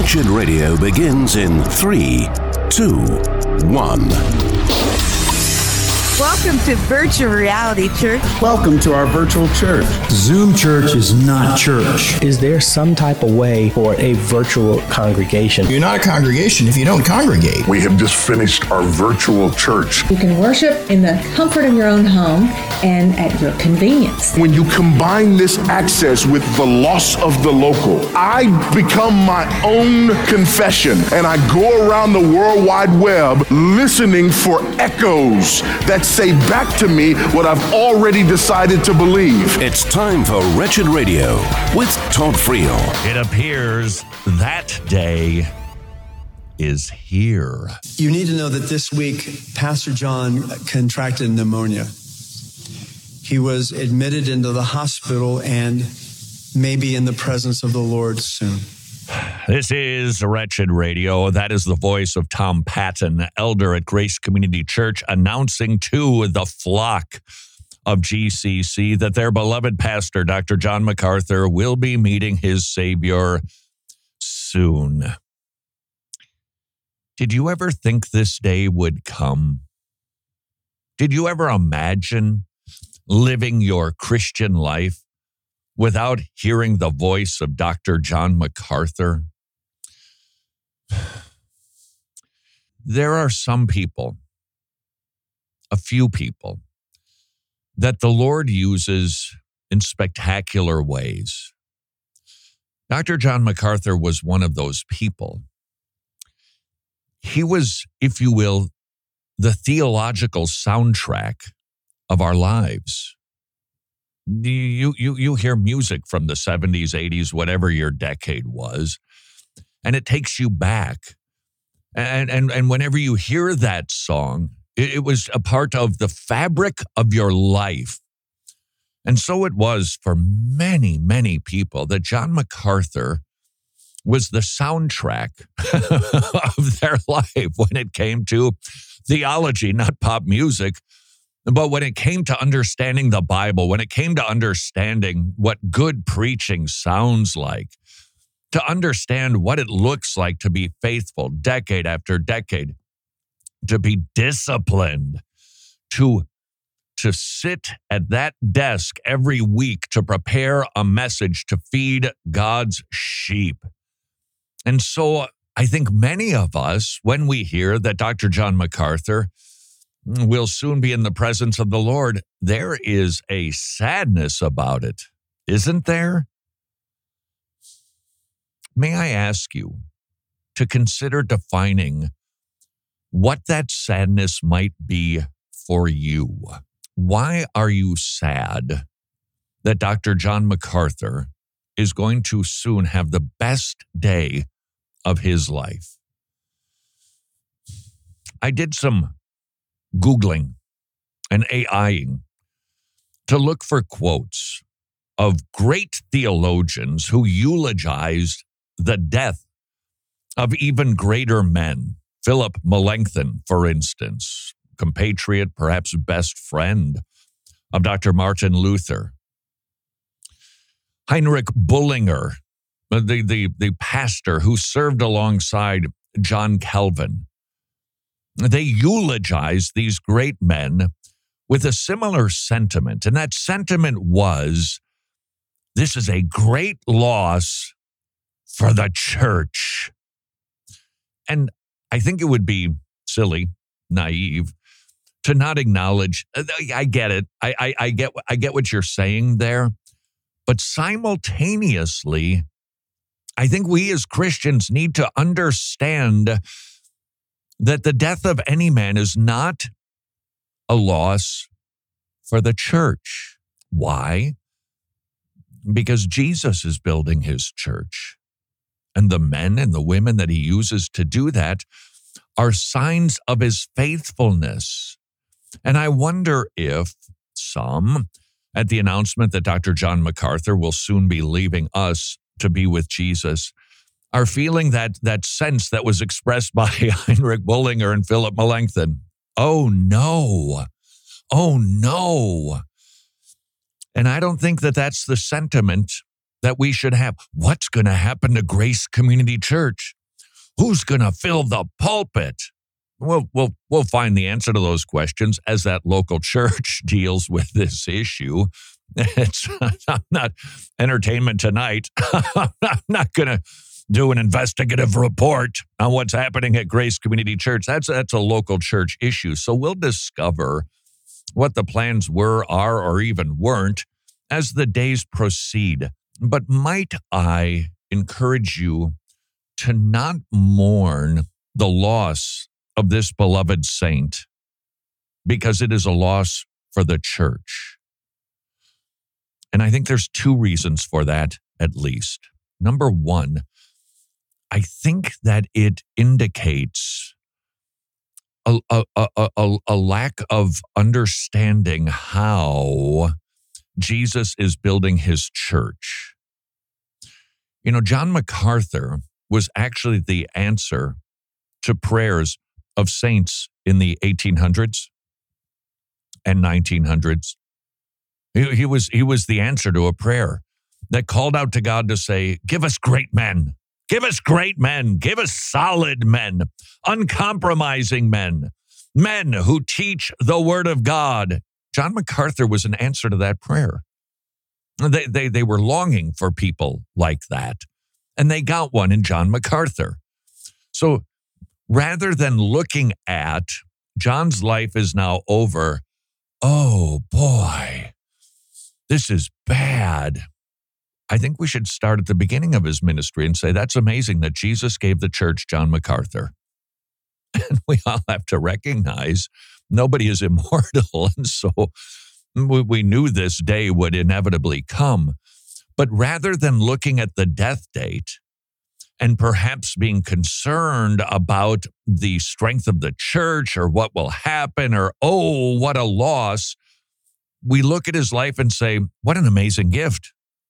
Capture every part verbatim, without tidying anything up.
Wretched Radio begins in three, two, one. Welcome to Virtual Reality Church. Welcome to our virtual church. Zoom church is not church. Is there some type of way for a virtual congregation? You're not a congregation if you don't congregate. We have just finished our virtual church. You can worship in the comfort of your own home and at your convenience. When you combine this access with the loss of the local, I become my own confession, and I go around the World Wide Web listening for echoes that say back to me what I've already decided to believe. It's time for Wretched Radio with Todd Friel. It appears that day is here. You need to know that this week, Pastor John contracted pneumonia. He was admitted into the hospital and may be in the presence of the Lord soon. This is Wretched Radio. That is the voice of Tom Patton, elder at Grace Community Church, announcing to the flock of G C C that their beloved pastor, Doctor John MacArthur, will be meeting his Savior soon. Did you ever think this day would come? Did you ever imagine living your Christian life without hearing the voice of Doctor John MacArthur? There are some people, a few people, that the Lord uses in spectacular ways. Doctor John MacArthur was one of those people. He was, if you will, the theological soundtrack of our lives. You, you, you hear music from the seventies, eighties, whatever your decade was, and it takes you back. And, and, and whenever you hear that song, it, it was a part of the fabric of your life. And so it was for many, many people that John MacArthur was the soundtrack of their life when it came to theology, not pop music. But when it came to understanding the Bible, when it came to understanding what good preaching sounds like, to understand what it looks like to be faithful decade after decade, to be disciplined, to, to sit at that desk every week to prepare a message to feed God's sheep. And so I think many of us, when we hear that Doctor John MacArthur will soon be in the presence of the Lord, there is a sadness about it, isn't there? May I ask you to consider defining what that sadness might be for you? Why are you sad that Doctor John MacArthur is going to soon have the best day of his life? I did some Googling and AIing to look for quotes of great theologians who eulogized the death of even greater men. Philip Melanchthon, for instance, compatriot, perhaps best friend of Doctor Martin Luther. Heinrich Bullinger, the, the, the pastor who served alongside John Calvin. They eulogized these great men with a similar sentiment. And that sentiment was, this is a great loss for the church. And I think it would be silly, naive, to not acknowledge, I get it. I, I, I get, I get what you're saying there. But simultaneously, I think we as Christians need to understand that the death of any man is not a loss for the church. Why? Because Jesus is building his church. And the men and the women that he uses to do that are signs of his faithfulness. And I wonder if some, at the announcement that Doctor John MacArthur will soon be leaving us to be with Jesus, are feeling that that sense that was expressed by Heinrich Bullinger and Philip Melanchthon. Oh, no. Oh, no. And I don't think that that's the sentiment that we should have. What's going to happen to Grace Community Church? Who's going to fill the pulpit? We'll, we'll, we'll find the answer to those questions as that local church deals with this issue. It's I'm not Entertainment Tonight. I'm not going to do an investigative report on what's happening at Grace Community Church. That's, that's a local church issue. So we'll discover what the plans were, are, or even weren't as the days proceed. But might I encourage you to not mourn the loss of this beloved saint, because it is a loss for the church. And I think there's two reasons for that, at least. Number one, I think that it indicates a, a, a, a, a lack of understanding how Jesus is building his church. You know, John MacArthur was actually the answer to prayers of saints in the eighteen hundreds and nineteen hundreds. He, he was, he was the answer to a prayer that called out to God to say, give us great men, give us great men, give us solid men, uncompromising men, men who teach the word of God. John MacArthur was an answer to that prayer. They, they, they were longing for people like that, and they got one in John MacArthur. So rather than looking at John's life is now over, oh boy, this is bad, I think we should start at the beginning of his ministry and say, that's amazing that Jesus gave the church John MacArthur. And we all have to recognize nobody is immortal. And so we knew this day would inevitably come. But rather than looking at the death date and perhaps being concerned about the strength of the church or what will happen or, oh, what a loss, we look at his life and say, what an amazing gift.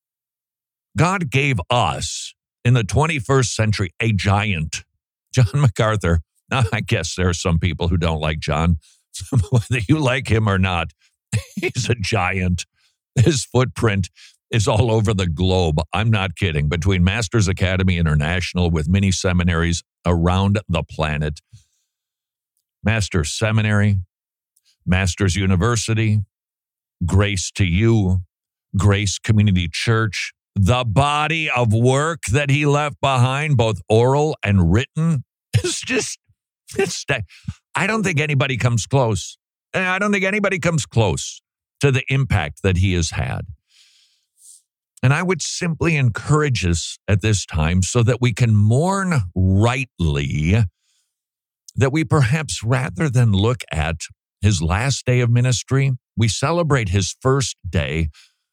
God gave us in the twenty-first century a giant, John MacArthur. Now, I guess there are some people who don't like John, whether you like him or not. He's a giant. His footprint is all over the globe. I'm not kidding. Between Masters Academy International with many seminaries around the planet, Masters Seminary, Masters University, Grace to You, Grace Community Church, the body of work that he left behind, both oral and written, is just, it's, I don't think anybody comes close. I don't think anybody comes close to the impact that he has had. And I would simply encourage us at this time so that we can mourn rightly, that we perhaps rather than look at his last day of ministry, we celebrate his first day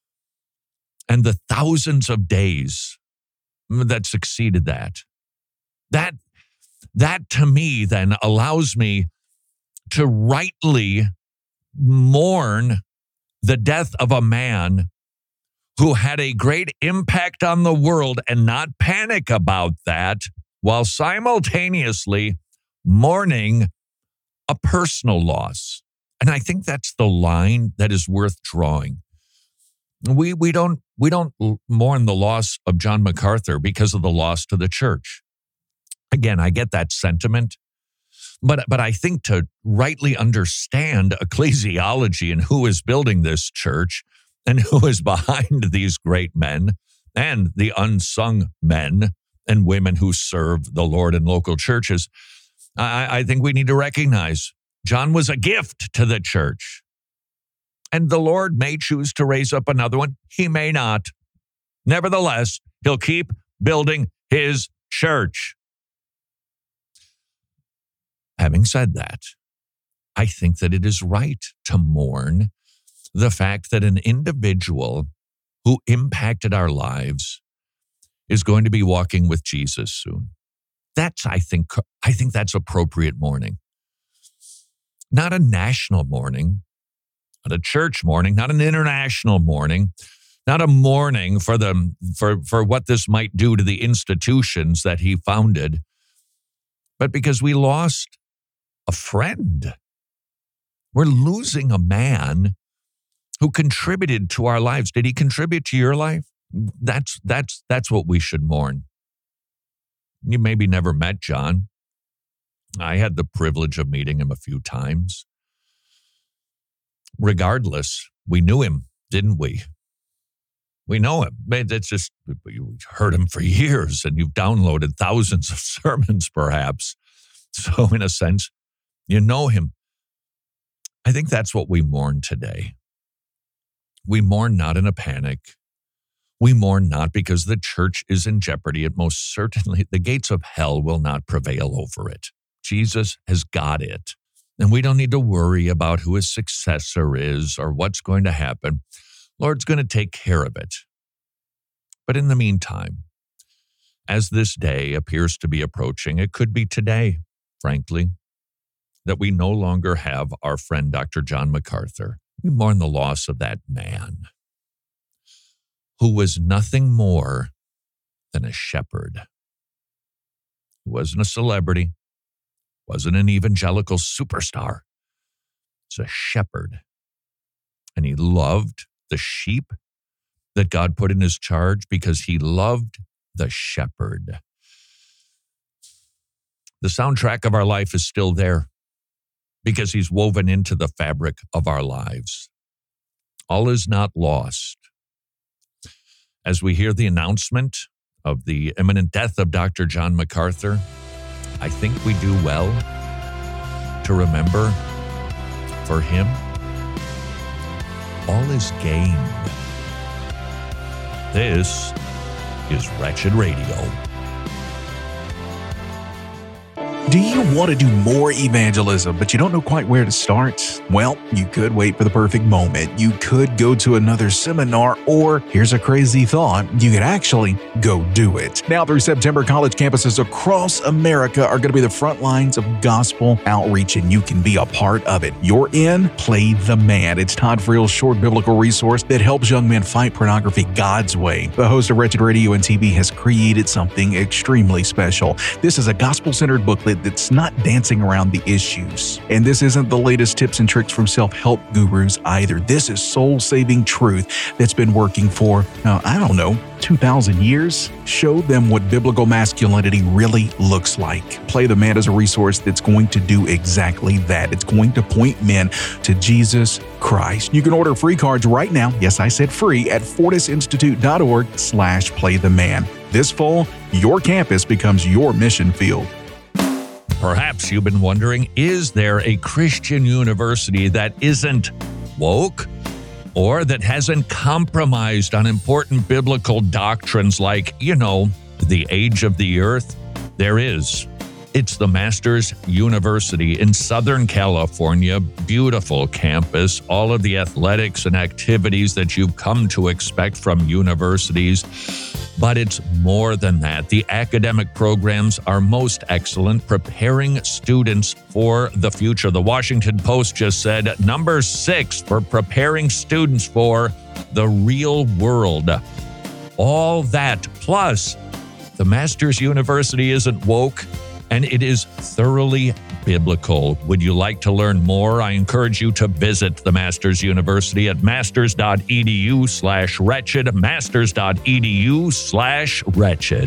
and the thousands of days that succeeded that. That, that to me then allows me to rightly mourn the death of a man who had a great impact on the world and not panic about that while simultaneously mourning a personal loss. And I think that's the line that is worth drawing. We we don't we don't mourn the loss of John MacArthur because of the loss to the church. Again, I get that sentiment. But, but I think to rightly understand ecclesiology and who is building this church and who is behind these great men and the unsung men and women who serve the Lord in local churches, I, I think we need to recognize John was a gift to the church. And the Lord may choose to raise up another one. He may not. Nevertheless, he'll keep building his church. Having said that, I think that it is right to mourn the fact that an individual who impacted our lives is going to be walking with Jesus soon. That's, I think, I think that's appropriate mourning. Not a national mourning, not a church mourning, not an international mourning, not a mourning for the for, for what this might do to the institutions that he founded, but because we lost a friend. We're losing a man who contributed to our lives. Did he contribute to your life? That's that's that's what we should mourn. You maybe never met John. I had the privilege of meeting him a few times. Regardless, we knew him, didn't we? We know him. It's just, you heard him for years, and you've downloaded thousands of sermons, perhaps. So in a sense, you know him. I think that's what we mourn today. We mourn not in a panic. We mourn not because the church is in jeopardy. It most certainly, the gates of hell will not prevail over it. Jesus has got it. And we don't need to worry about who his successor is or what's going to happen. Lord's going to take care of it. But in the meantime, as this day appears to be approaching, it could be today, frankly, that we no longer have our friend Doctor John MacArthur. We mourn the loss of that man who was nothing more than a shepherd. He wasn't a celebrity, wasn't an evangelical superstar. He's a shepherd. And he loved the sheep that God put in his charge because he loved the shepherd. The soundtrack of our life is still there because he's woven into the fabric of our lives. All is not lost. As we hear the announcement of the imminent death of Doctor John MacArthur, I think we do well to remember, for him, all is gained. This is Wretched Radio. Do you want to do more evangelism, but you don't know quite where to start? Well, you could wait for the perfect moment. You could go to another seminar, or here's a crazy thought, you could actually go do it. Now through September, college campuses across America are going to be the front lines of gospel outreach, and you can be a part of it. You're in Play the Man. It's Todd Friel's short biblical resource that helps young men fight pornography God's way. The host of Wretched Radio and T V has created something extremely special. This is a gospel-centered booklet that's not dancing around the issues. And this isn't the latest tips and tricks from self-help gurus either. This is soul-saving truth that's been working for, uh, I don't know, two thousand years. Show them what biblical masculinity really looks like. Play the Man is a resource that's going to do exactly that. It's going to point men to Jesus Christ. You can order free cards right now. Yes, I said free at fortisinstitute.org slash play the man. This fall, your campus becomes your mission field. Perhaps you've been wondering, is there a Christian university that isn't woke or that hasn't compromised on important biblical doctrines like, you know, the age of the earth? There is. It's the Masters University in Southern California. Beautiful campus, all of the athletics and activities that you've come to expect from universities. But it's more than that. The academic programs are most excellent, preparing students for the future. The Washington Post just said number six for preparing students for the real world. All that, plus the Masters University isn't woke, and it is thoroughly biblical. Would you like to learn more? I encourage you to visit the Masters University at masters.edu slash wretched, masters.edu slash wretched.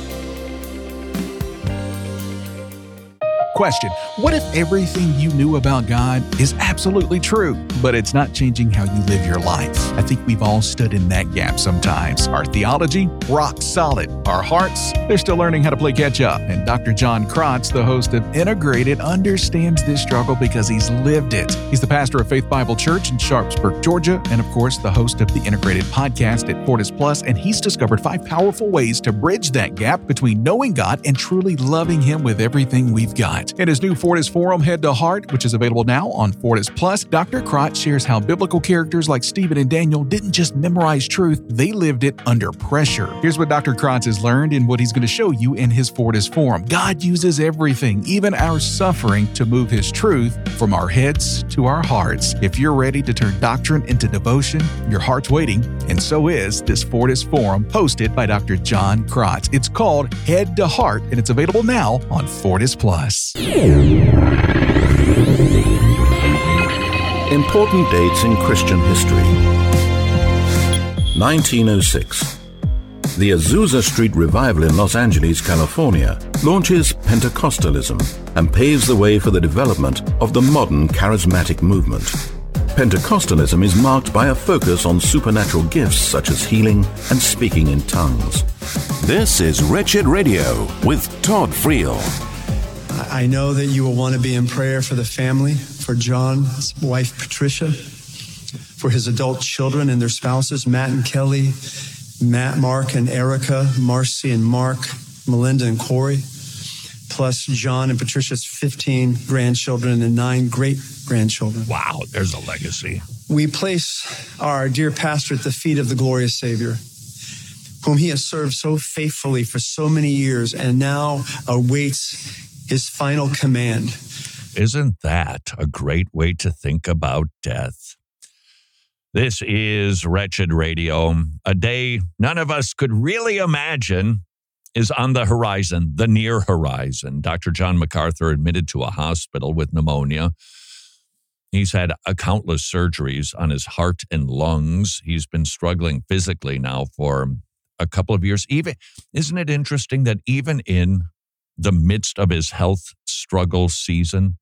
Question: what if everything you knew about God is absolutely true, but it's not changing how you live your life? I think we've all stood in that gap sometimes. Our theology, rock solid. Our hearts, they're still learning how to play catch up. And Doctor John Krotz, the host of Integrated, understands this struggle because he's lived it. He's the pastor of Faith Bible Church in Sharpsburg, Georgia, and of course, the host of the Integrated podcast at Fortis Plus, and he's discovered five powerful ways to bridge that gap between knowing God and truly loving Him with everything we've got. In his new Fortis Forum, Head to Heart, which is available now on Fortis Plus, Doctor Krotz shares how biblical characters like Stephen and Daniel didn't just memorize truth, they lived it under pressure. Here's what Doctor Krotz has learned and what he's going to show you in his Fortis Forum. God uses everything, even our suffering, to move His truth from our heads to our hearts. If you're ready to turn doctrine into devotion, your heart's waiting, and so is this Fortis Forum hosted by Doctor John Krotz. It's called Head to Heart, and it's available now on Fortis Plus. Important dates in Christian history. nineteen oh six. The Azusa Street Revival in Los Angeles, California, launches Pentecostalism and paves the way for the development of the modern charismatic movement. Pentecostalism is marked by a focus on supernatural gifts such as healing and speaking in tongues. This is Wretched Radio with Todd Friel. I know that you will want to be in prayer for the family, for John's wife, Patricia, for his adult children and their spouses, Matt and Kelly, Matt, Mark, and Erica, Marcy and Mark, Melinda and Corey, plus John and Patricia's fifteen grandchildren and nine great-grandchildren. Wow, there's a legacy. We place our dear pastor at the feet of the glorious Savior, whom he has served so faithfully for so many years and now awaits his final command. Isn't that a great way to think about death? This is Wretched Radio, a day none of us could really imagine is on the horizon, the near horizon. Doctor John MacArthur admitted to a hospital with pneumonia. He's had a countless surgeries on his heart and lungs. He's been struggling physically now for a couple of years. Even, isn't it interesting that even in the midst of his health struggle season,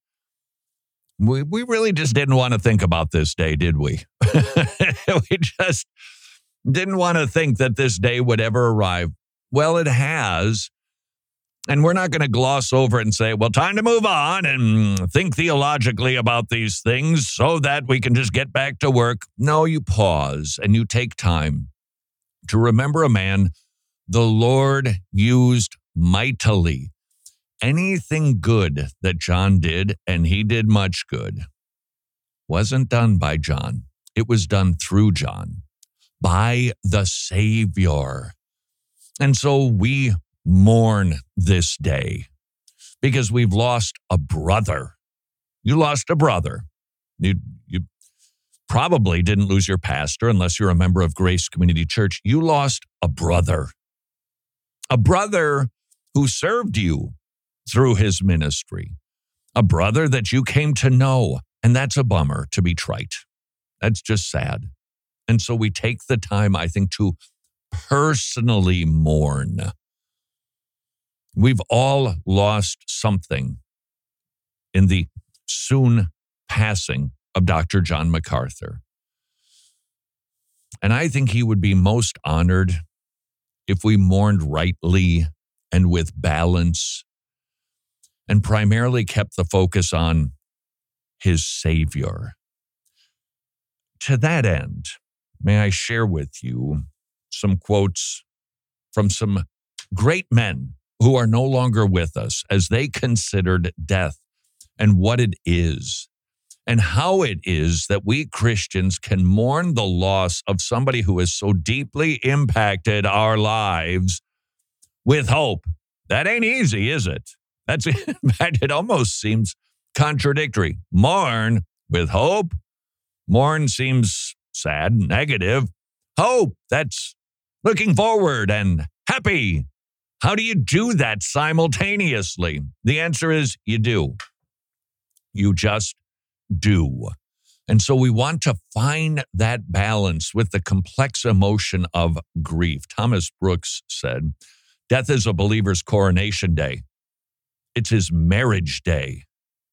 We we really just didn't want to think about this day, did we? We just didn't want to think that this day would ever arrive. Well, it has. And we're not going to gloss over it and say, well, time to move on and think theologically about these things so that we can just get back to work. No, you pause and you take time to remember a man the Lord used mightily. Anything good that John did, and he did much good, wasn't done by John. It was done through John, by the Savior. And so we mourn this day because we've lost a brother. You lost a brother. You, you probably didn't lose your pastor unless you're a member of Grace Community Church. You lost a brother. A brother who served you through his ministry, a brother that you came to know. And that's a bummer, to be trite. That's just sad. And so we take the time, I think, to personally mourn. We've all lost something in the soon passing of Doctor John MacArthur. And I think he would be most honored if we mourned rightly and with balance, and primarily kept the focus on his Savior. To that end, may I share with you some quotes from some great men who are no longer with us as they considered death and what it is, and how it is that we Christians can mourn the loss of somebody who has so deeply impacted our lives with hope. That ain't easy, is it? That's, in fact, it almost seems contradictory. Mourn with hope. Mourn seems sad, negative. Hope, that's looking forward and happy. How do you do that simultaneously? The answer is you do. You just do. And so we want to find that balance with the complex emotion of grief. Thomas Brooks said, death is a believer's coronation day. It's his marriage day.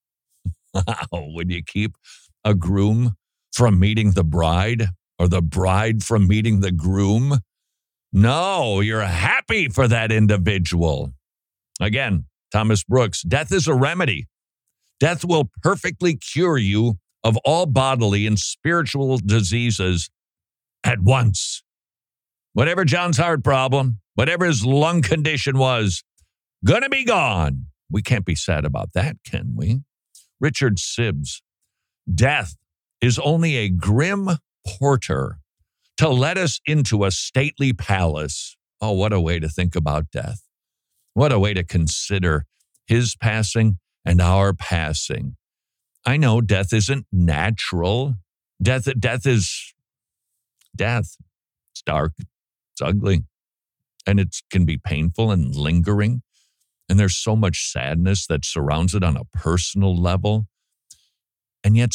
Wow, would you keep a groom from meeting the bride or the bride from meeting the groom? No, you're happy for that individual. Again, Thomas Brooks, death is a remedy. Death will perfectly cure you of all bodily and spiritual diseases at once. Whatever John's heart problem, whatever his lung condition was, gonna be gone. We can't be sad about that, can we? Richard Sibbs, death is only a grim porter to let us into a stately palace. Oh, what a way to think about death. What a way to consider his passing and our passing. I know death isn't natural. Death, death is death. It's dark. It's ugly. And it can be painful and lingering. And there's so much sadness that surrounds it on a personal level. And yet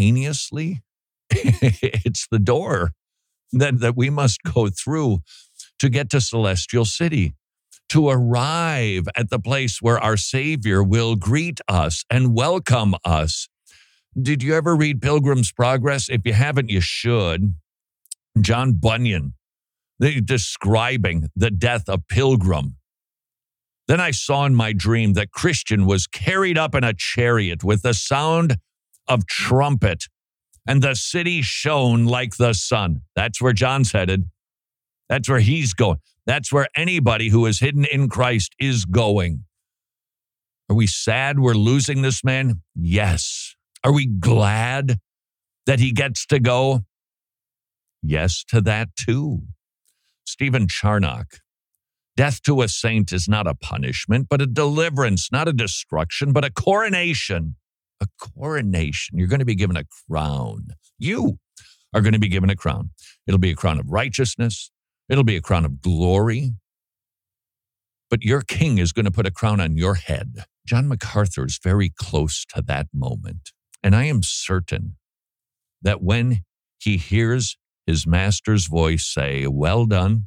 simultaneously, it's the door that, that we must go through to get to Celestial City, to arrive at the place where our Savior will greet us and welcome us. Did you ever read Pilgrim's Progress? If you haven't, you should. John Bunyan, describing the death of Pilgrim. Then I saw in my dream that Christian was carried up in a chariot with the sound of trumpet, and the city shone like the sun. That's where John's headed. That's where he's going. That's where anybody who is hidden in Christ is going. Are we sad we're losing this man? Yes. Are we glad that he gets to go? Yes to that too. Stephen Charnock. Death to a saint is not a punishment, but a deliverance, not a destruction, but a coronation. A coronation. You're going to be given a crown. You are going to be given a crown. It'll be a crown of righteousness. It'll be a crown of glory. But your king is going to put a crown on your head. John MacArthur is very close to that moment. And I am certain that when he hears his master's voice say, "Well done,"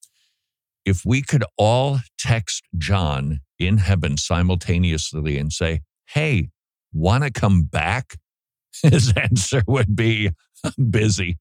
if we could all text John in heaven simultaneously and say, "Hey, want to come back?" His answer would be, "I'm busy.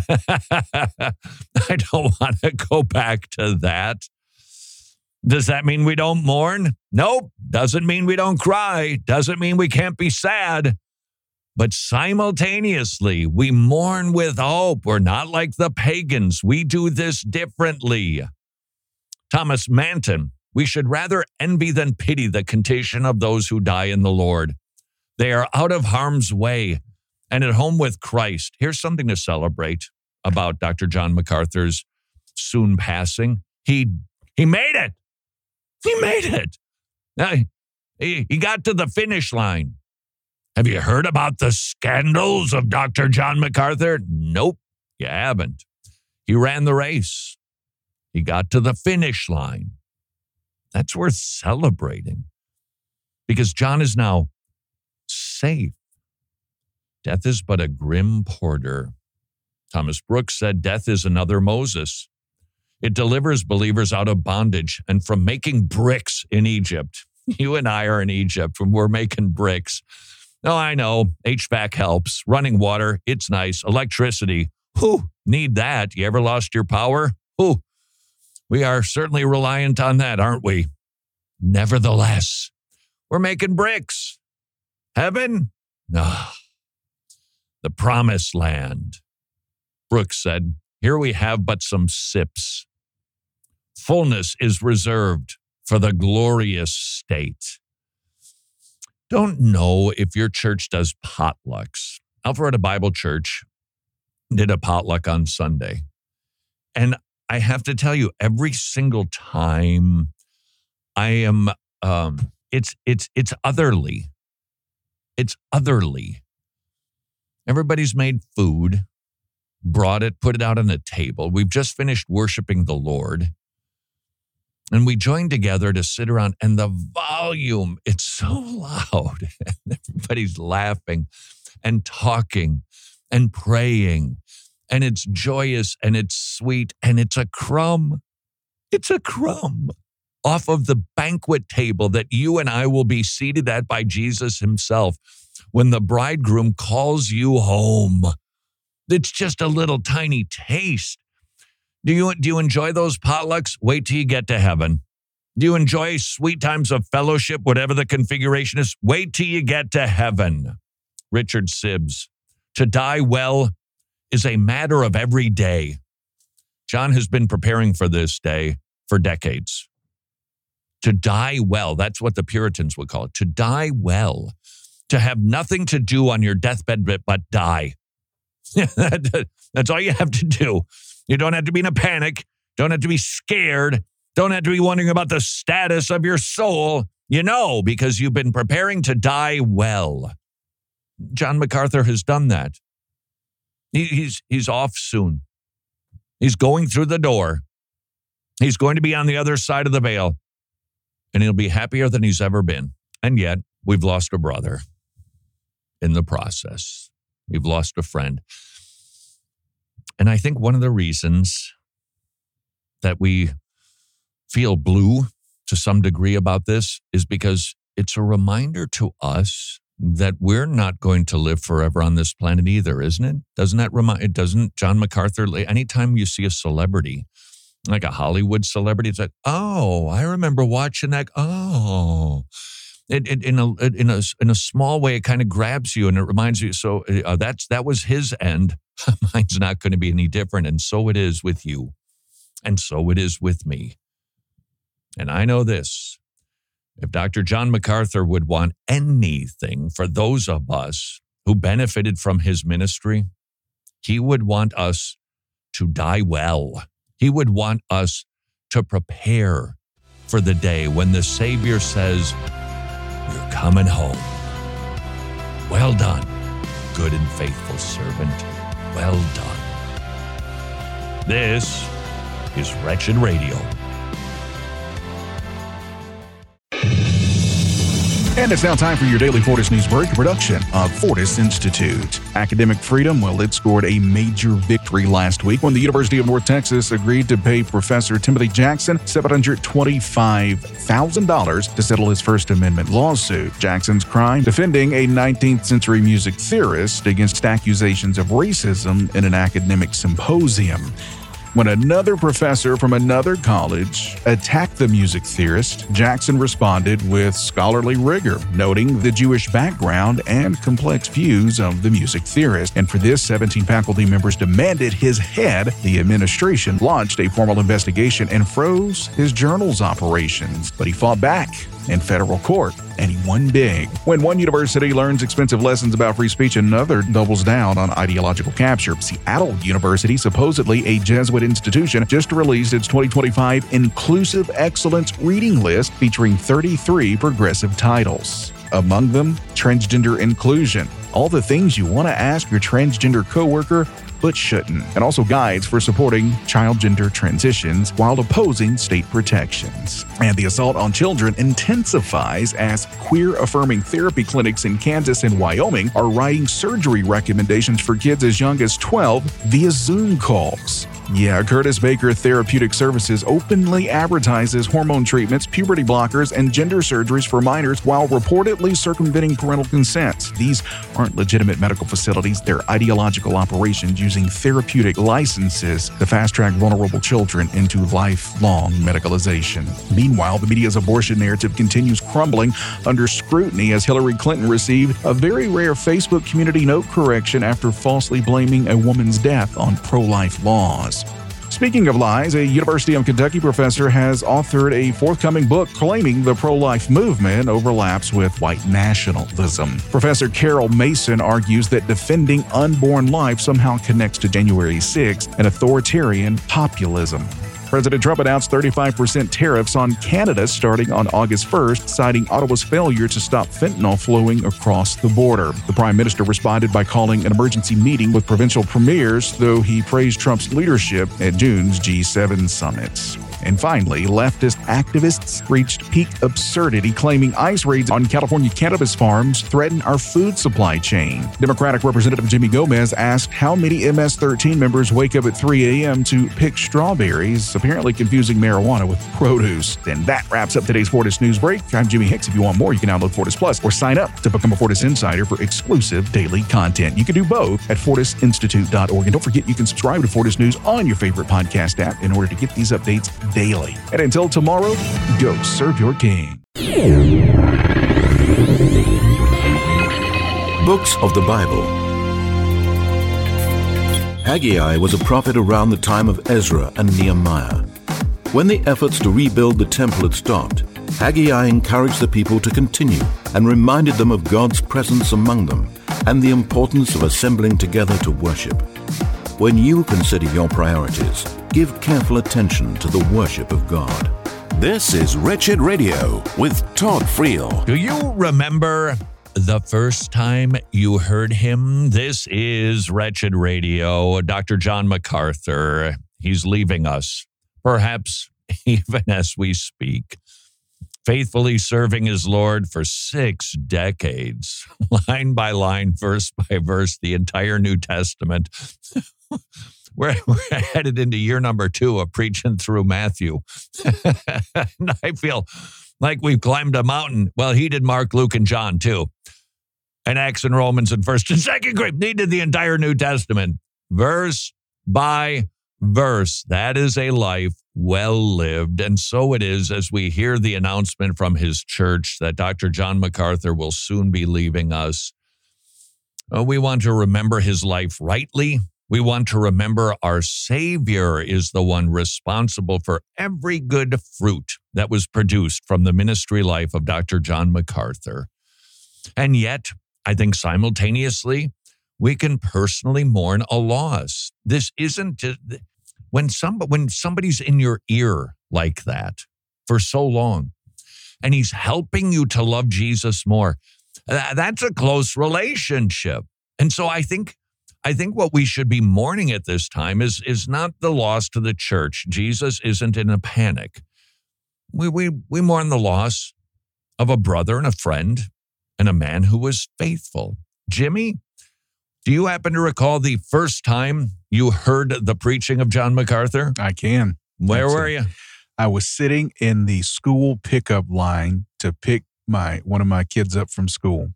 I don't want to go back to that." Does that mean we don't mourn? Nope. Doesn't mean we don't cry. Doesn't mean we can't be sad. But simultaneously, we mourn with hope. We're not like the pagans. We do this differently. Thomas Manton, we should rather envy than pity the condition of those who die in the Lord. They are out of harm's way and at home with Christ. Here's something to celebrate about Doctor John MacArthur's soon passing. He he made it. He made it. Uh, he, he got to the finish line. Have you heard about the scandals of Doctor John MacArthur? Nope, you haven't. He ran the race. He got to the finish line. That's worth celebrating because John is now safe. Death is but a grim porter. Thomas Brooks said death is another Moses. It delivers believers out of bondage and from making bricks in Egypt. You and I are in Egypt when we're making bricks. Oh, I know. H V A C helps. Running water, it's nice. Electricity, whew, need that. You ever lost your power? Whew. We are certainly reliant on that, aren't we? Nevertheless, we're making bricks. Heaven? No. The promised land. Brooks said, here we have but some sips. Fullness is reserved for the glorious state. Don't know if your church does potlucks. Alpharetta Bible Church did a potluck on Sunday. And I have to tell you, every single time I am, um, it's, it's, it's otherly. It's otherly. Everybody's made food, brought it, put it out on a table. We've just finished worshiping the Lord. And we joined together to sit around, and the volume, it's so loud. And everybody's laughing and talking and praying. And it's joyous and it's sweet. And it's a crumb. It's a crumb off of the banquet table that you and I will be seated at by Jesus himself when the bridegroom calls you home. It's just a little tiny taste. Do you, do you enjoy those potlucks? Wait till you get to heaven. Do you enjoy sweet times of fellowship, whatever the configuration is? Wait till you get to heaven. Richard Sibbs, to die well is a matter of every day. John has been preparing for this day for decades. To die well, that's what the Puritans would call it. To die well, to have nothing to do on your deathbed but die. That's all you have to do. You don't have to be in a panic. Don't have to be scared. Don't have to be wondering about the status of your soul. You know, because you've been preparing to die well. John MacArthur has done that. He, he's, he's off soon. He's going through the door. He's going to be on the other side of the veil. And he'll be happier than he's ever been. And yet, we've lost a brother in the process. We've lost a friend. And I think one of the reasons that we feel blue to some degree about this is because it's a reminder to us that we're not going to live forever on this planet either, isn't it? Doesn't that remind, it doesn't John MacArthur, anytime you see a celebrity, like a Hollywood celebrity, it's like, oh, I remember watching that. Oh, it, it, in a in a in a small way, it kind of grabs you and it reminds you. So uh, that's that was his end. Mine's not going to be any different, and so it is with you, and so it is with me. And I know this: if Doctor John MacArthur would want anything for those of us who benefited from his ministry, he would want us to die well. He would want us to prepare for the day when the Savior says, "You're coming home. Well done, good and faithful servant. Well done." This is Wretched Radio. And it's now time for your daily Fortis News Break, a production of Fortis Institute. Academic freedom, well, it scored a major victory last week when the University of North Texas agreed to pay Professor Timothy Jackson seven hundred twenty-five thousand dollars to settle his First Amendment lawsuit. Jackson's crime: defending a nineteenth century music theorist against accusations of racism in an academic symposium. When another professor from another college attacked the music theorist, Jackson responded with scholarly rigor, noting the Jewish background and complex views of the music theorist. And for this, seventeen faculty members demanded his head. The administration launched a formal investigation and froze his journal's operations. But he fought back in federal court, and he won big. When one university learns expensive lessons about free speech, another doubles down on ideological capture. Seattle University, supposedly a Jesuit institution, just released its twenty twenty-five Inclusive Excellence Reading List featuring thirty-three progressive titles. Among them, transgender inclusion. All the things you want to ask your transgender coworker but shouldn't, and also guides for supporting child gender transitions while opposing state protections. And the assault on children intensifies as queer-affirming therapy clinics in Kansas and Wyoming are writing surgery recommendations for kids as young as twelve via Zoom calls. Yeah, Curtis Baker Therapeutic Services openly advertises hormone treatments, puberty blockers, and gender surgeries for minors while reportedly circumventing parental consent. These aren't legitimate medical facilities. They're ideological operations using therapeutic licenses to fast-track vulnerable children into lifelong medicalization. Meanwhile, the media's abortion narrative continues crumbling under scrutiny as Hillary Clinton received a very rare Facebook community note correction after falsely blaming a woman's death on pro-life laws. Speaking of lies, a University of Kentucky professor has authored a forthcoming book claiming the pro-life movement overlaps with white nationalism. Professor Carol Mason argues that defending unborn life somehow connects to January sixth and authoritarian populism. President Trump announced thirty-five percent tariffs on Canada starting on August first, citing Ottawa's failure to stop fentanyl flowing across the border. The Prime Minister responded by calling an emergency meeting with provincial premiers, though he praised Trump's leadership at June's G seven summit. And finally, leftist activists reached peak absurdity, claiming ICE raids on California cannabis farms threaten our food supply chain. Democratic Representative Jimmy Gomez asked how many M S thirteen members wake up at three a.m. to pick strawberries, apparently confusing marijuana with produce. And that wraps up today's Fortis News Break. I'm Jimmy Hicks. If you want more, you can download Fortis Plus or sign up to become a Fortis Insider for exclusive daily content. You can do both at fortis institute dot org. And don't forget, you can subscribe to Fortis News on your favorite podcast app in order to get these updates daily. And until tomorrow, go serve your king. Books of the Bible. Haggai was a prophet around the time of Ezra and Nehemiah. When the efforts to rebuild the temple had stopped, Haggai encouraged the people to continue and reminded them of God's presence among them and the importance of assembling together to worship. When you consider your priorities, give careful attention to the worship of God. This is Wretched Radio with Todd Friel. Do you remember the first time you heard him? This is Wretched Radio. Doctor John MacArthur, he's leaving us, perhaps even as we speak, faithfully serving his Lord for six decades, line by line, verse by verse, the entire New Testament. we're, we're headed into year number two of preaching through Matthew. And I feel like we've climbed a mountain. Well, he did Mark, Luke, and John too. And Acts and Romans and First and Second Corinthians. He did the entire New Testament, verse by verse. That is a life well lived. And so it is as we hear the announcement from his church that Doctor John MacArthur will soon be leaving us. Uh, we want to remember his life rightly. We want to remember our Savior is the one responsible for every good fruit that was produced from the ministry life of Doctor John MacArthur. And yet, I think simultaneously, we can personally mourn a loss. This isn't just, when somebody, when somebody's in your ear like that for so long, and he's helping you to love Jesus more, that's a close relationship. And so I think I think what we should be mourning at this time is, is not the loss to the church. Jesus isn't in a panic. We, we, we mourn the loss of a brother and a friend and a man who was faithful. Jimmy, do you happen to recall the first time you heard the preaching of John MacArthur? I can. Where That's were it. you? I was sitting in the school pickup line to pick my one of my kids up from school.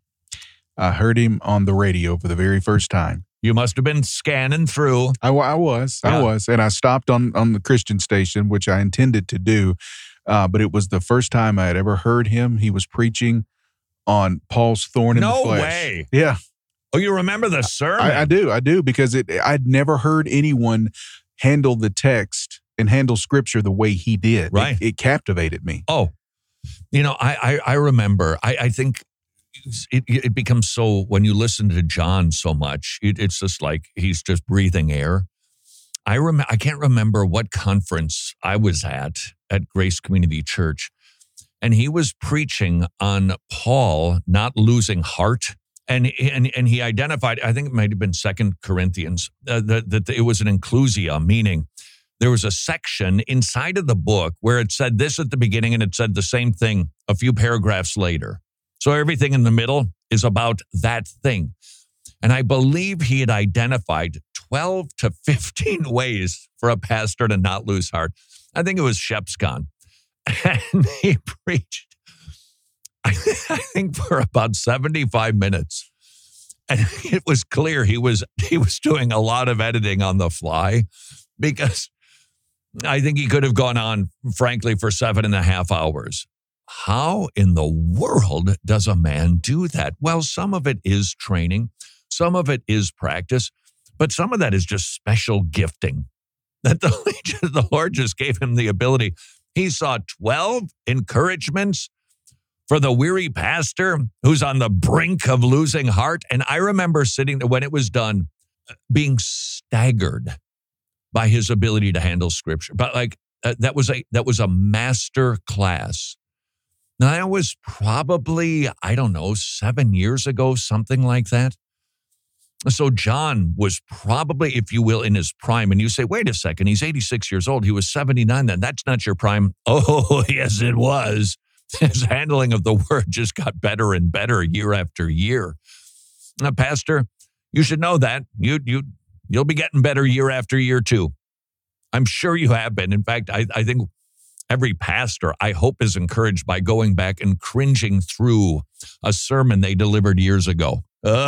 I heard him on the radio for the very first time. You must have been scanning through. I, I was, Yeah. I was, and I stopped on, on the Christian station, which I intended to do, uh, but it was the first time I had ever heard him. He was preaching on Paul's thorn in No the flesh. way. Yeah, Oh, you remember the sermon? I, I do, I do, because it. I'd never heard anyone handle the text and handle Scripture the way he did. Right. It, it captivated me. Oh, you know, I I, I remember. I, I think it it becomes so when you listen to John so much, it, it's just like he's just breathing air. I rem I can't remember what conference I was at at Grace Community Church, and he was preaching on Paul not losing heart. And, and and he identified, I think it might have been Second Corinthians, uh, that, that it was an inclusia, meaning there was a section inside of the book where it said this at the beginning and it said the same thing a few paragraphs later. So everything in the middle is about that thing. And I believe he had identified twelve to fifteen ways for a pastor to not lose heart. I think it was Shepscon. And he preached, I think, for about seventy-five minutes. And it was clear he was he was doing a lot of editing on the fly, because I think he could have gone on, frankly, for seven and a half hours. How in the world does a man do that? Well, some of it is training. Some of it is practice. But some of that is just special gifting that the, the Lord just gave him the ability. He saw twelve encouragements for the weary pastor who's on the brink of losing heart. And I remember sitting there when it was done, being staggered by his ability to handle Scripture. But like uh, that was a that was a master class. Now, that was probably, I don't know, seven years ago, something like that. So John was probably, if you will, in his prime. And you say, wait a second, he's eighty-six years old. He was seventy-nine then. That's not your prime. Oh, yes, it was. His handling of the word just got better and better year after year. Now, Pastor, you should know that. You, you, you'll be getting better year after year, too. I'm sure you have been. In fact, I, I think every pastor, I hope, is encouraged by going back and cringing through a sermon they delivered years ago.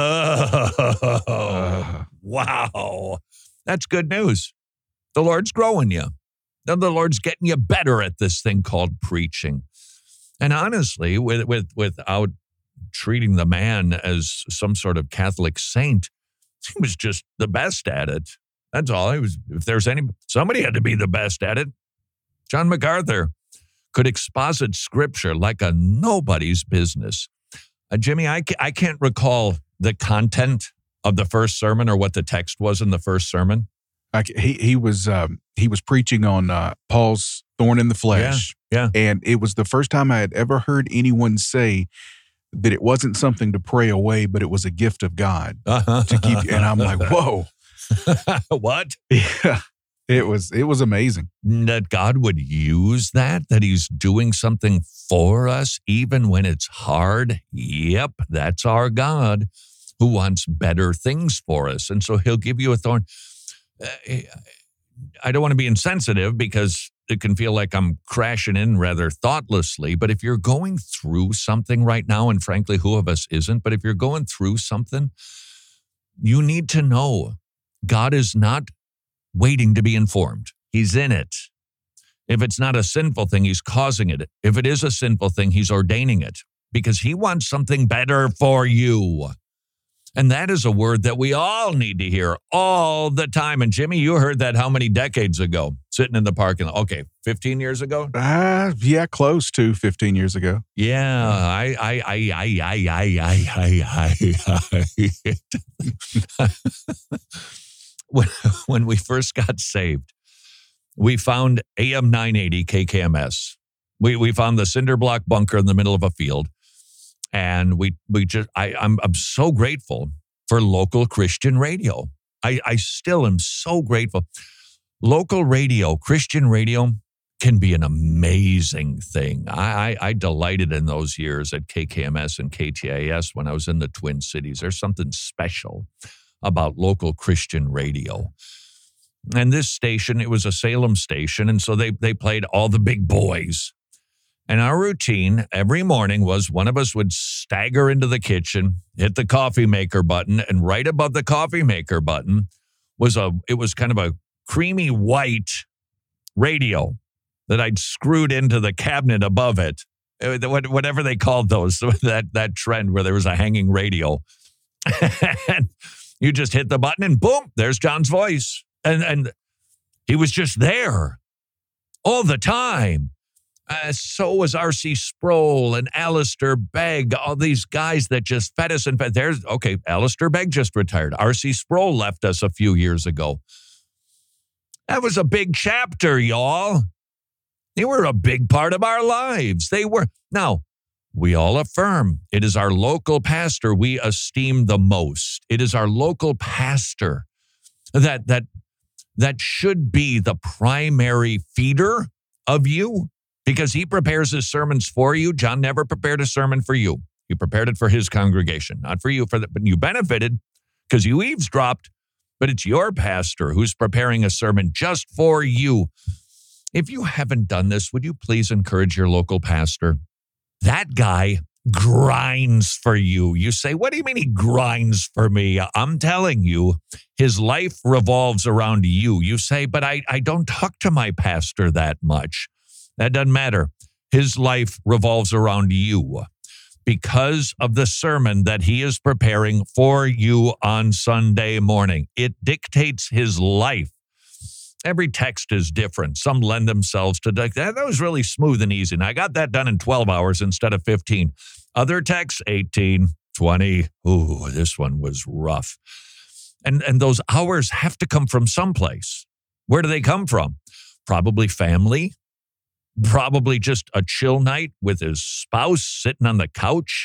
Oh, wow. That's good news. The Lord's growing you. The Lord's getting you better at this thing called preaching. And honestly, with, with, without treating the man as some sort of Catholic saint, he was just the best at it. That's all. He was. If there's any, somebody had to be the best at it. John MacArthur could exposit Scripture like a nobody's business. Uh, Jimmy, I, I can't recall the content of the first sermon or what the text was in the first sermon. I, he he was um, he was preaching on uh, Paul's thorn in the flesh. Yeah, yeah. And it was the first time I had ever heard anyone say that it wasn't something to pray away, but it was a gift of God uh-huh. to keep. And I'm like, whoa, what? Yeah, it was it was amazing that God would use that. That He's doing something for us, even when it's hard. Yep, that's our God, who wants better things for us, and so He'll give you a thorn. I don't want to be insensitive because it can feel like I'm crashing in rather thoughtlessly. But if you're going through something right now, and frankly, who of us isn't, but if you're going through something, you need to know God is not waiting to be informed. He's in it. If it's not a sinful thing, he's causing it. If it is a sinful thing, he's ordaining it because he wants something better for you. And that is a word that we all need to hear all the time. And Jimmy, you heard that how many decades ago, sitting in the parking lot? Okay, fifteen years ago? Uh, yeah, close to fifteen years ago. Yeah, I, I, I, I, I, I, I, I, I. when, when we first got saved, we found A M nine eighty K K M S. We we found the cinder block bunker in the middle of a field. And we we just I, I'm I'm so grateful for local Christian radio. I, I still am so grateful. Local radio, Christian radio, can be an amazing thing. I, I, I delighted in those years at K K M S and K T A S when I was in the Twin Cities. There's something special about local Christian radio. And this station, it was a Salem station, and so they they played all the big boys. And our routine every morning was one of us would stagger into the kitchen, hit the coffee maker button, and right above the coffee maker button was a, it was kind of a creamy white radio that I'd screwed into the cabinet above it. Whatever they called those, that, that trend where there was a hanging radio. And you just hit the button and boom, there's John's voice. And, and he was just there all the time. Uh, so was R C Sproul and Alistair Begg, all these guys that just fed us and fed. There's, okay, Alistair Begg just retired. R C Sproul left us a few years ago. That was a big chapter, y'all. They were a big part of our lives. They were. Now, we all affirm it is our local pastor we esteem the most. It is our local pastor that, that, that should be the primary feeder of you. Because he prepares his sermons for you. John never prepared a sermon for you. He prepared it for his congregation, not for you. For the, but you benefited because you eavesdropped, but it's your pastor who's preparing a sermon just for you. If you haven't done this, would you please encourage your local pastor? That guy grinds for you. You say, what do you mean he grinds for me? I'm telling you, his life revolves around you. You say, but I, I don't talk to my pastor that much. That doesn't matter. His life revolves around you because of the sermon that he is preparing for you on Sunday morning. It dictates his life. Every text is different. Some lend themselves to that. That was really smooth and easy. And I got that done in twelve hours instead of fifteen. Other texts, eighteen, twenty. Ooh, this one was rough. And, and those hours have to come from someplace. Where do they come from? Probably family. Probably just a chill night with his spouse sitting on the couch.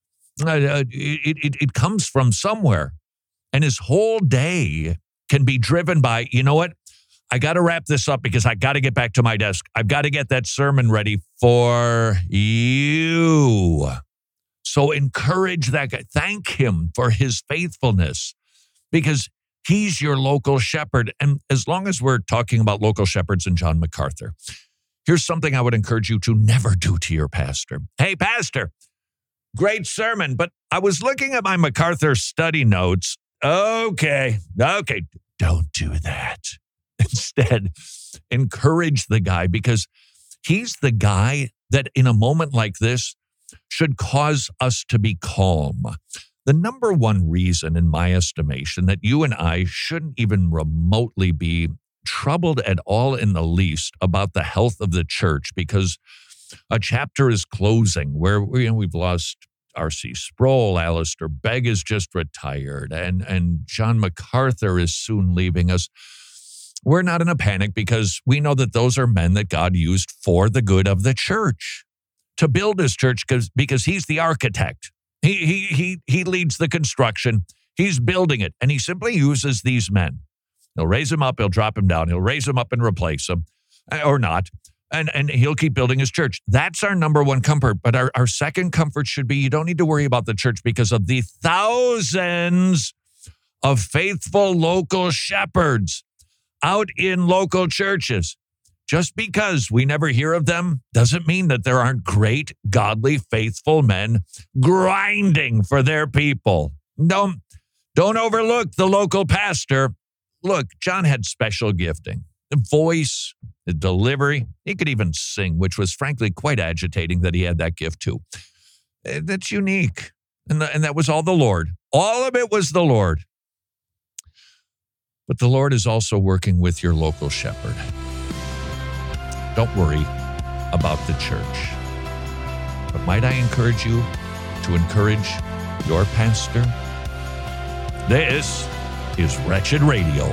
Uh, it, it, it comes from somewhere. And his whole day can be driven by, you know what? I got to wrap this up because I got to get back to my desk. I've got to get that sermon ready for you. So encourage that guy. Thank him for his faithfulness because he's your local shepherd. And as long as we're talking about local shepherds and John MacArthur, here's something I would encourage you to never do to your pastor. Hey, pastor, great sermon, but I was looking at my MacArthur study notes. Okay, okay, don't do that. Instead, encourage the guy because he's the guy that in a moment like this should cause us to be calm. The number one reason, in my estimation, that you and I shouldn't even remotely be troubled at all in the least about the health of the church because a chapter is closing where you know, we've lost R C Sproul, Alistair Begg is just retired, and, and John MacArthur is soon leaving us. We're not in a panic because we know that those are men that God used for the good of the church to build his church because, because he's the architect. He, he, he, he leads the construction. He's building it, and he simply uses these men. He'll raise him up, he'll drop him down, he'll raise him up and replace him, or not, and, and he'll keep building his church. That's our number one comfort, but our, our second comfort should be you don't need to worry about the church because of the thousands of faithful local shepherds out in local churches. Just because we never hear of them doesn't mean that there aren't great, godly, faithful men grinding for their people. Don't, don't overlook the local pastor. Look, John had special gifting. The voice, the delivery. He could even sing, which was frankly quite agitating that he had that gift too. That's unique. And, the, and that was all the Lord. All of it was the Lord. But the Lord is also working with your local shepherd. Don't worry about the church. But might I encourage you to encourage your pastor? This is Wretched Radio.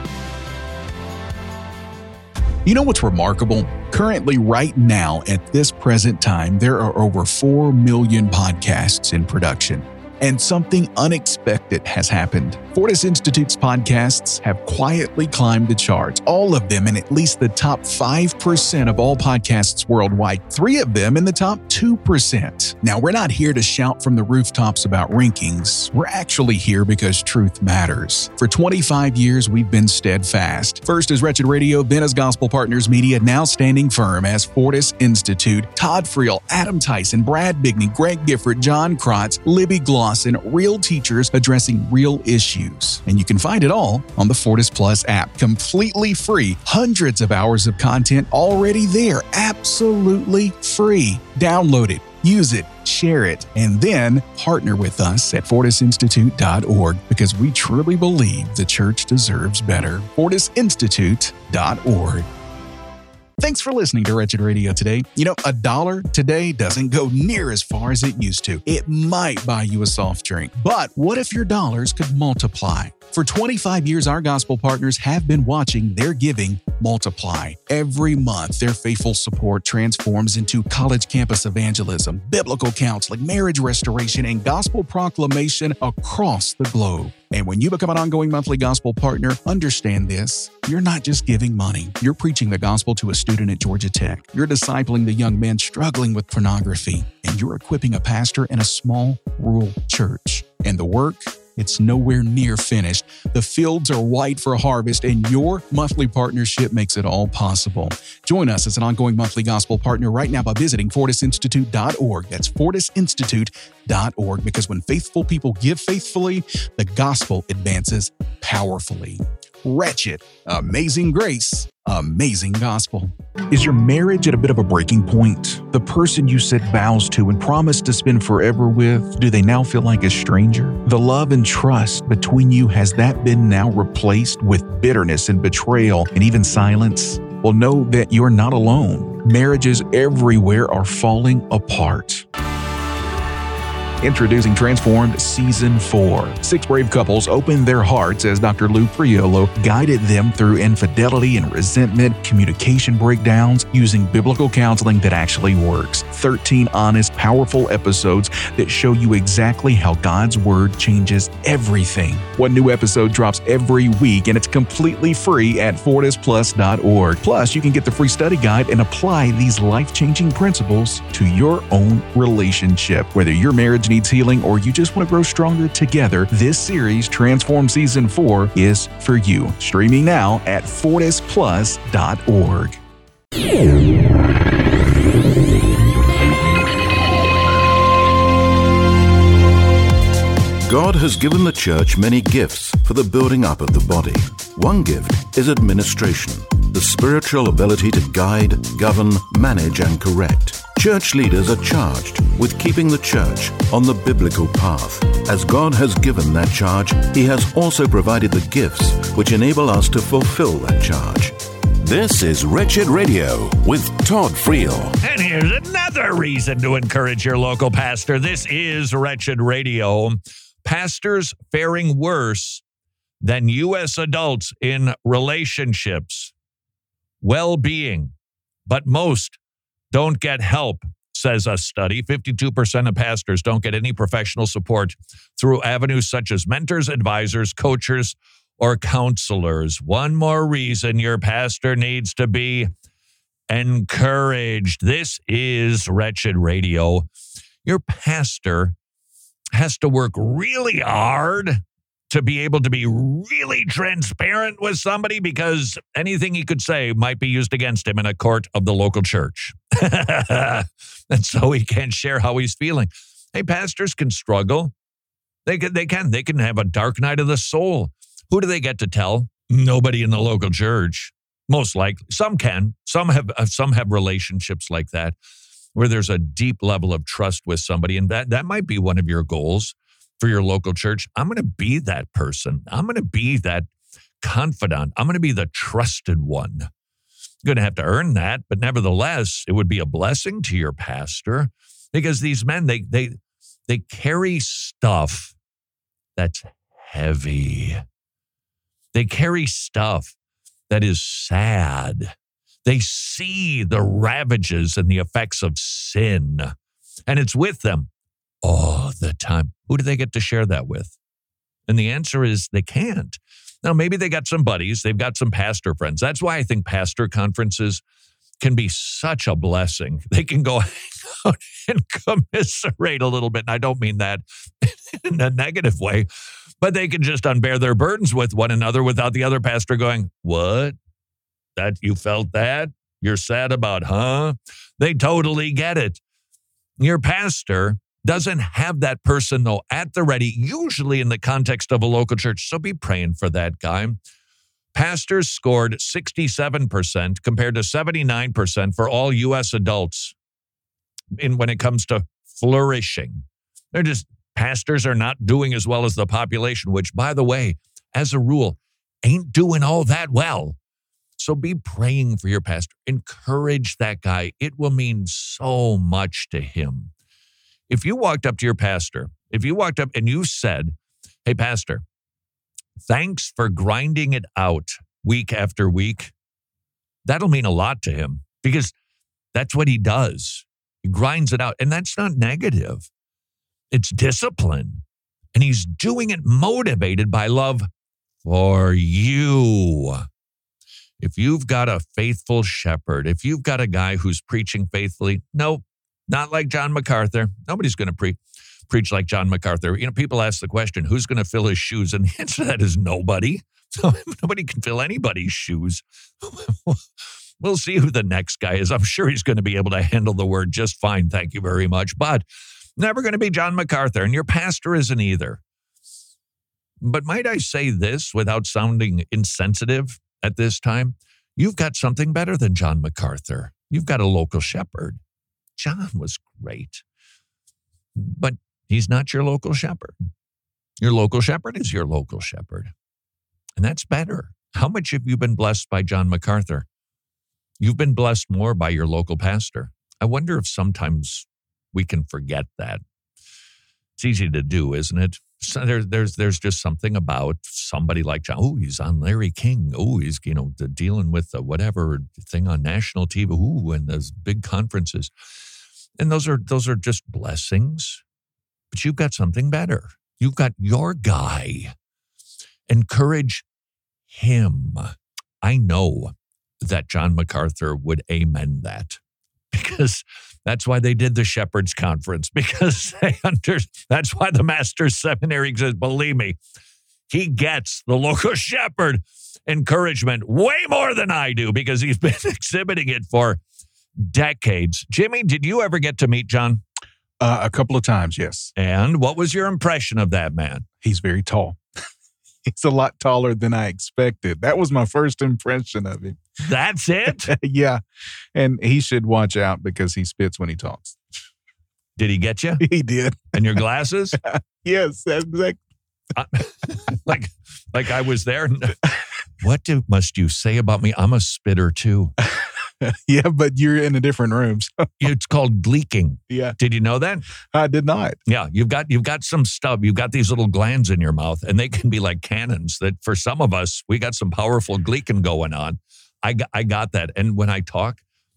You know what's remarkable? Currently, right now, at this present time, there are over four million podcasts in production. And something unexpected has happened. Fortis Institute's podcasts have quietly climbed the charts, all of them in at least the top five percent of all podcasts worldwide, three of them in the top two percent. Now, we're not here to shout from the rooftops about rankings. We're actually here because truth matters. For twenty-five years, we've been steadfast. First as Wretched Radio, then as Gospel Partners Media, now standing firm as Fortis Institute. Todd Friel, Adam Tyson, Brad Bigney, Greg Gifford, John Krotz, Libby Gloss, and real teachers addressing real issues. And you can find it all on the Fortis Plus app, completely free. Hundreds of hours of content already there, absolutely free. Download it, use it, share it, and then partner with us at fortis institute dot org because we truly believe the church deserves better. fortis institute dot org. Thanks for listening to Wretched Radio today. You know, a dollar today doesn't go near as far as it used to. It might buy you a soft drink, but what if your dollars could multiply? For twenty-five years, our gospel partners have been watching their giving multiply. Every month, their faithful support transforms into college campus evangelism, biblical counseling, marriage restoration, and gospel proclamation across the globe. And when you become an ongoing monthly gospel partner, understand this. You're not just giving money. You're preaching the gospel to a student at Georgia Tech. You're discipling the young men struggling with pornography. And you're equipping a pastor in a small rural church. And the work? It's nowhere near finished. The fields are white for harvest, and your monthly partnership makes it all possible. Join us as an ongoing monthly gospel partner right now by visiting fortis institute dot org. That's fortis institute dot org, because when faithful people give faithfully, the gospel advances powerfully. Wretched, amazing grace, amazing gospel. Is your marriage at a bit of a breaking point? The person you said vows to and promised to spend forever with, do they now feel like a stranger? The love and trust between you, has that been now replaced with bitterness and betrayal and even silence? Well, know that you're not alone. Marriages everywhere are falling apart. Introducing Transformed Season four. Six brave couples opened their hearts as Doctor Lou Priolo guided them through infidelity and resentment, communication breakdowns, using biblical counseling that actually works. thirteen honest, powerful episodes that show you exactly how God's Word changes everything. One new episode drops every week, and it's completely free at fortis plus dot org. Plus, you can get the free study guide and apply these life-changing principles to your own relationship. Whether your marriage needs healing or you just want to grow stronger together, this series, Transform Season four, is for you. Streaming now at fortis plus dot org. God has given the church many gifts for the building up of the body. One gift is administration, the spiritual ability to guide, govern, manage, and correct. Church leaders are charged with keeping the church on the biblical path. As God has given that charge, He has also provided the gifts which enable us to fulfill that charge. This is Wretched Radio with Todd Friel. And here's another reason to encourage your local pastor. This is Wretched Radio. Pastors faring worse than U S adults in relationships, well-being, but most don't get help, says a study. fifty-two percent of pastors don't get any professional support through avenues such as mentors, advisors, coaches, or counselors. One more reason your pastor needs to be encouraged. This is Wretched Radio. Your pastor has to work really hard to be able to be really transparent with somebody because anything he could say might be used against him in a court of the local church. And so he can't share how he's feeling. Hey, pastors can struggle. They can, they can. They can have a dark night of the soul. Who do they get to tell? Nobody in the local church. Most likely. Some can. Some have some have relationships like that where there's a deep level of trust with somebody. And that, that might be one of your goals for your local church. I'm going to be that person. I'm going to be that confidant. I'm going to be the trusted one. You're going to have to earn that, but nevertheless, it would be a blessing to your pastor because these men, they they they carry stuff that's heavy. They carry stuff that is sad. They see the ravages and the effects of sin, and it's with them all the time. Who do they get to share that with? And the answer is they can't. Now, maybe they got some buddies. They've got some pastor friends. That's why I think pastor conferences can be such a blessing. They can go out and commiserate a little bit. And I don't mean that in a negative way, but they can just unbear their burdens with one another without the other pastor going, what? That you felt that? You're sad about, huh? They totally get it. Your pastor doesn't have that person, though, at the ready, usually in the context of a local church. So be praying for that guy. Pastors scored sixty-seven percent compared to seventy-nine percent for all U S adults in when it comes to flourishing. They're just, pastors are not doing as well as the population, which, by the way, as a rule, ain't doing all that well. So be praying for your pastor. Encourage that guy. It will mean so much to him. If you walked up to your pastor, if you walked up and you said, hey, pastor, thanks for grinding it out week after week, that'll mean a lot to him because that's what he does. He grinds it out. And that's not negative. It's discipline. And he's doing it motivated by love for you. If you've got a faithful shepherd, if you've got a guy who's preaching faithfully, no, not like John MacArthur. Nobody's going to pre- preach like John MacArthur. You know, people ask the question, who's going to fill his shoes? And the answer to that is nobody. Nobody can fill anybody's shoes. We'll see who the next guy is. I'm sure he's going to be able to handle the word just fine. Thank you very much. But never going to be John MacArthur. And your pastor isn't either. But might I say this without sounding insensitive at this time? You've got something better than John MacArthur. You've got a local shepherd. John was great, but he's not your local shepherd. Your local shepherd is your local shepherd, and that's better. How much have you been blessed by John MacArthur? You've been blessed more by your local pastor. I wonder if sometimes we can forget that. It's easy to do, isn't it? So there, there's there's just something about somebody like John. Oh, he's on Larry King. Oh, he's, you know, the, dealing with the whatever thing on national T V. Ooh, and those big conferences. And those are those are just blessings. But you've got something better. You've got your guy. Encourage him. I know that John MacArthur would amen that. Because that's why they did the Shepherds Conference. Because they under, that's why the Master's Seminary exists. Believe me, he gets the local shepherd encouragement way more than I do because he's been exhibiting it for decades. Jimmy, did you ever get to meet John? Uh, a couple of times, yes. And what was your impression of that man? He's very tall. He's a lot taller than I expected. That was my first impression of him. That's it? Yeah. And he should watch out because he spits when he talks. Did he get you? He did. And your glasses? Yes, that's exactly. Uh, like, like I was there. What do, must you say about me? I'm a spitter too. Yeah, but you're in a different room. So. It's called gleeking. Yeah. Did you know that? I did not. Yeah, you've got you've got some stuff. You've got these little glands in your mouth, and they can be like cannons. That for some of us, we got some powerful gleeking going on. I got, I got that, and when I talk,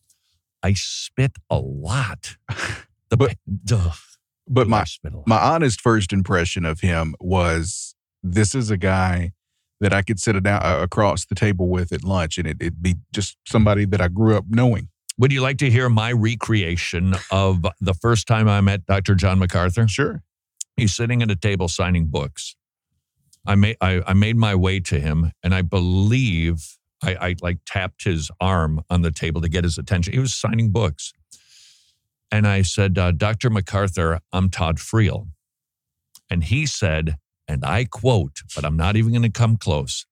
I spit a lot. The, but duh, but my my honest first impression of him was this is a guy that I could sit down uh, across the table with at lunch, and it, it'd be just somebody that I grew up knowing. Would you like to hear my recreation of the first time I met Doctor John MacArthur? Sure. He's sitting at a table signing books. I made I, I made my way to him, and I believe I, I like tapped his arm on the table to get his attention. He was signing books. And I said, uh, Doctor MacArthur, I'm Todd Friel. And he said, and I quote, but I'm not even going to come close,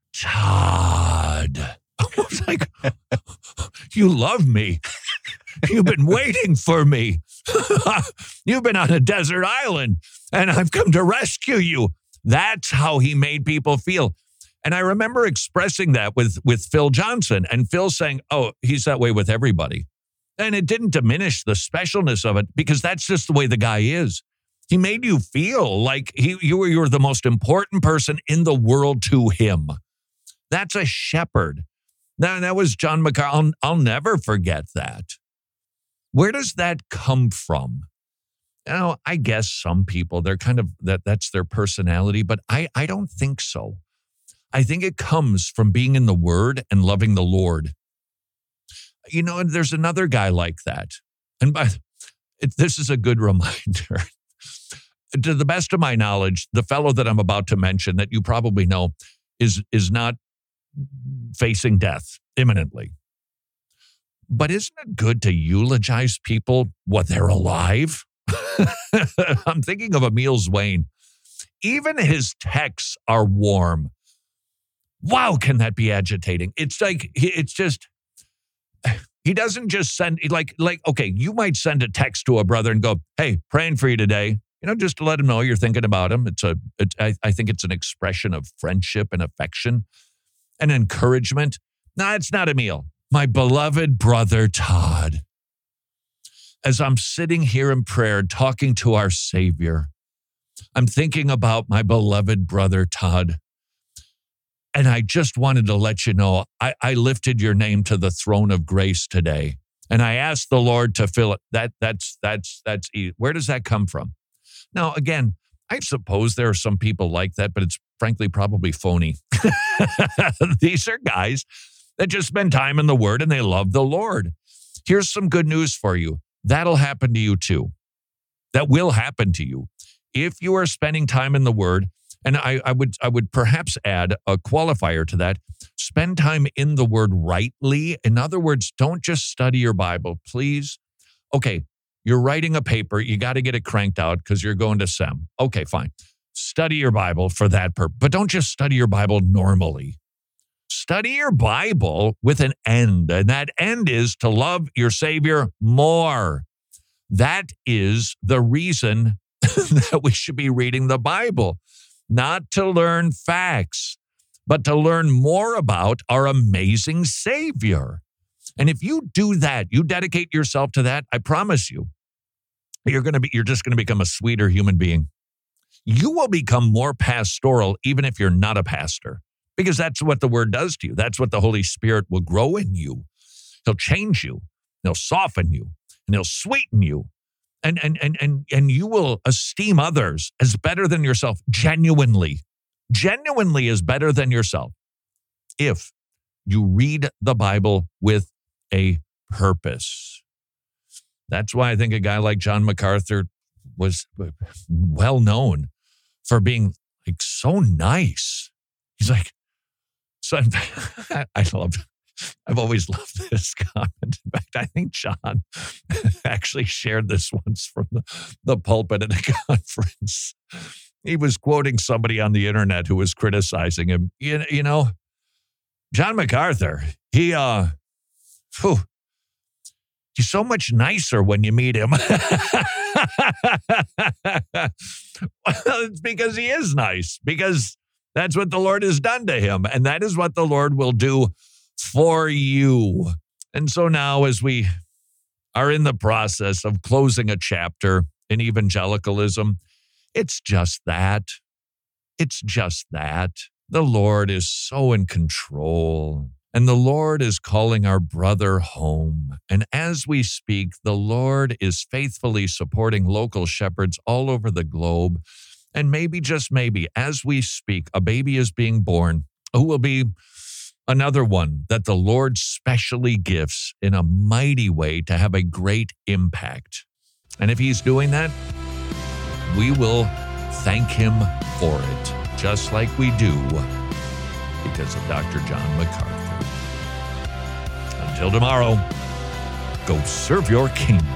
Todd. I was like, you love me. You've been waiting for me. You've been on a desert island, and I've come to rescue you. That's how he made people feel. And I remember expressing that with, with Phil Johnson, and Phil saying, oh, he's that way with everybody. And it didn't diminish the specialness of it, because that's just the way the guy is. He made you feel like he, you were, you were the most important person in the world to him. That's a shepherd. Now, that was John MacArthur. I'll, I'll never forget that. Where does that come from? You know, I guess some people, they're kind of, that that's their personality, but I, I don't think so. I think it comes from being in the Word and loving the Lord. You know, and there's another guy like that. And by it, this is a good reminder. To the best of my knowledge, the fellow that I'm about to mention that you probably know is, is not facing death imminently. But isn't it good to eulogize people while they're alive? I'm thinking of Emil Zwain. Even his texts are warm. Wow, can that be agitating? It's like, it's just, he doesn't just send, like, like okay, you might send a text to a brother and go, hey, praying for you today. You know, just to let him know you're thinking about him. It's a, it, I, I think it's an expression of friendship and affection and encouragement. No, it's not Emil. My beloved brother, Todd. As I'm sitting here in prayer, talking to our Savior, I'm thinking about my beloved brother, Todd. And I just wanted to let you know, I, I lifted your name to the throne of grace today. And I asked the Lord to fill it. That, that's, that's, that's, where does that come from? Now, again, I suppose there are some people like that, but it's frankly probably phony. These are guys that just spend time in the Word and they love the Lord. Here's some good news for you. That'll happen to you too. That will happen to you. If you are spending time in the Word, and I, I would I would perhaps add a qualifier to that, spend time in the Word rightly. In other words, don't just study your Bible, please. Okay, you're writing a paper, you got to get it cranked out because you're going to SEM. Okay, fine. Study your Bible for that purpose, but don't just study your Bible normally. Study your Bible with an end, and that end is to love your Savior more. That is the reason that we should be reading the Bible, not to learn facts, but to learn more about our amazing Savior. And if you do that, you dedicate yourself to that, I promise you, you're going to be, you're just going to become a sweeter human being. You will become more pastoral even if you're not a pastor. Because that's what the Word does to you. That's what the Holy Spirit will grow in you. He'll change you. He'll soften you. And He'll sweeten you. And, and, and, and, and you will esteem others as better than yourself, genuinely. Genuinely is better than yourself if you read the Bible with a purpose. That's why I think a guy like John MacArthur was well known for being like so nice. He's like, so I love, I've always loved this comment. In fact, I think John actually shared this once from the, the pulpit at a conference. He was quoting somebody on the internet who was criticizing him. You, you know, John MacArthur, he, uh, whew, he's so much nicer when you meet him. Well, it's because he is nice, because that's what the Lord has done to him. And that is what the Lord will do for you. And so now, as we are in the process of closing a chapter in evangelicalism, it's just that. It's just that. The Lord is so in control. And the Lord is calling our brother home. And as we speak, the Lord is faithfully supporting local shepherds all over the globe. And maybe, just maybe, as we speak, a baby is being born who will be another one that the Lord specially gifts in a mighty way to have a great impact. And if He's doing that, we will thank Him for it. just like we do because of Doctor John MacArthur. Until tomorrow, go serve your king.